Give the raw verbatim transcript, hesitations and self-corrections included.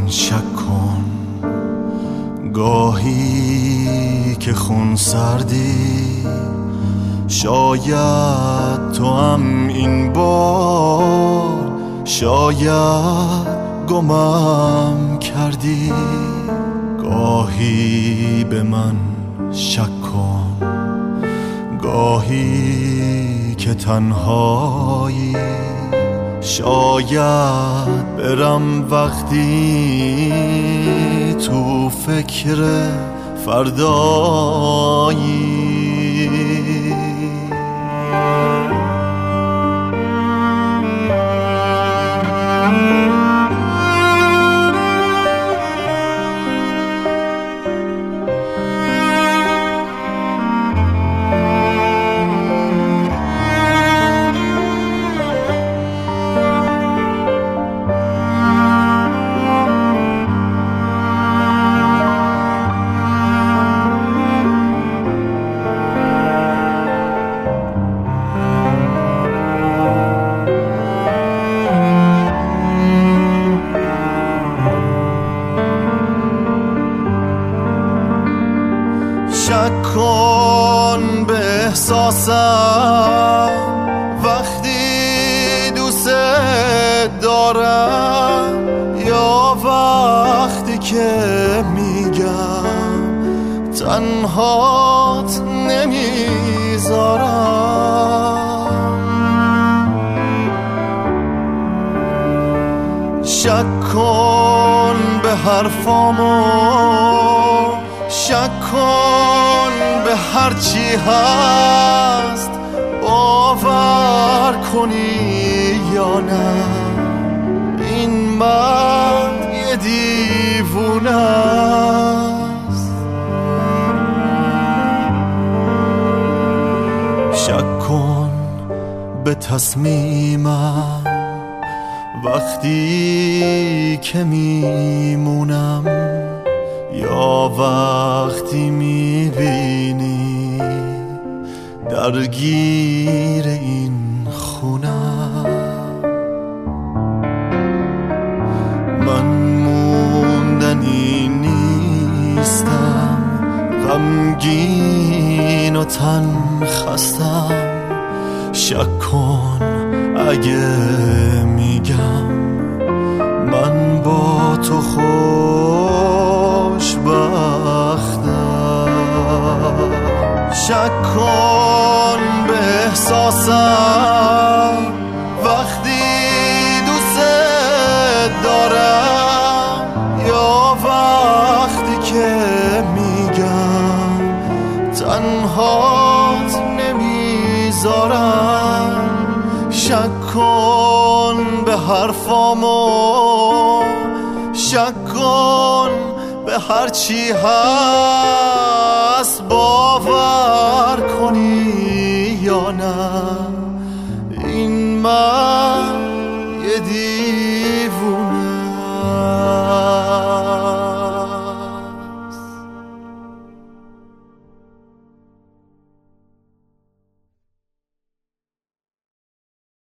شک کن، گاهی که خون سردی شاید تو هم این بار، شاید گمم کردی. گاهی به من شک کن، گاهی که تنهایی، شاید برم وقتی تو فکر فردایی. شک کن به احساسم وقتی دوست دارم، یا وقتی که میگم تنهات نمیذارم. شک کن به حرفامو، شک کن به هر چی هست، باور کنی یا نه این مرد یه دیوونه است. شک کن به تصمیمم وقتی که میمونم، یا وقتی میبینی درگیر این خونم. من موندنی نیستم، غمگین و تن خستم. شک کن اگه میگم من با تو خوشبختم. شک کن به احساسم وقتی دوست دارم، یا وقتی که میگم تنهات نمیذارم. شک کن به حرفامو، شک کن به هر چی هست، باور